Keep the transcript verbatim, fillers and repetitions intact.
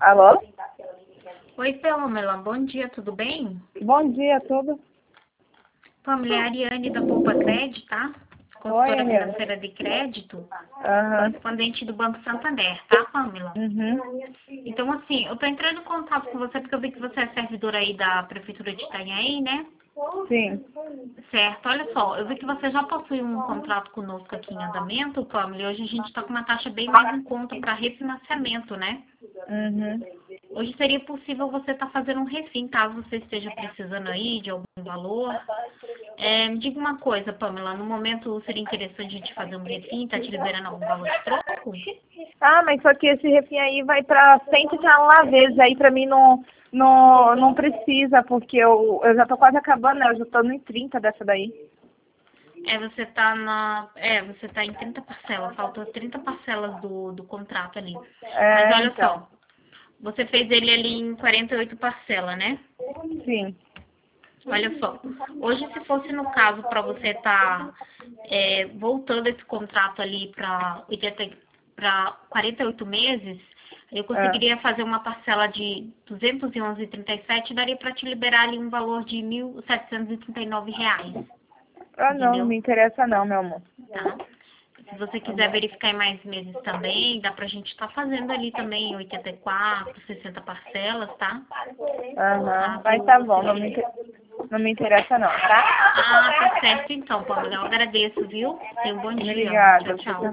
Alô? Oi, Pamela, bom dia, tudo bem? Bom dia, tudo? Pamela, é a Ariane da Poupa Crédito, tá? Oi, Consultora Ariane. financeira de crédito, Aham. correspondente do Banco Santander, tá, Pamela? Uhum. Então, assim, eu tô entrando em contato com você porque eu vi que você é servidora aí da Prefeitura de Itanhaém, né? Sim. Certo, olha só, eu vi que você já possui um contrato conosco aqui em andamento, Pamela, e hoje a gente está com uma taxa bem mais em conta para refinanciamento, né? Uhum. Hoje seria possível você estar fazendo um refim, caso você esteja precisando aí de algum valor. É, me diga uma coisa, Pamela, no momento seria interessante a gente fazer um refim, tá te liberando algum valor de troco? Ah, mas só que esse refim aí vai pra cento e uma vezes, aí pra mim não, não, não precisa, porque eu, eu já tô quase acabando, né? Eu já tô no trinta dessa daí. É, você tá na. É, você tá em trinta parcelas, faltam trinta parcelas do, do contrato ali. Mas É, olha então. só, você fez ele ali em quarenta e oito parcelas, né? Sim. Olha só, hoje se fosse no caso para você estar voltando esse contrato ali para para quarenta e oito meses, eu Ah, conseguiria fazer uma parcela de duzentos e onze vírgula trinta e sete, daria para te liberar ali um valor de mil setecentos e trinta e nove reais, ah, não, não entendeu? me interessa não, meu amor. Tá? Se você Tá quiser bom. verificar em mais meses também, dá pra gente estar fazendo ali também oitenta e quatro, sessenta parcelas, tá? Aham. Mas Caso tá você bom, não me, queira. inter- não me interessa não, tá? Ah, tá certo então, Pamela. Eu agradeço, viu? Tenha um bom dia. Obrigada. Tchau, tchau.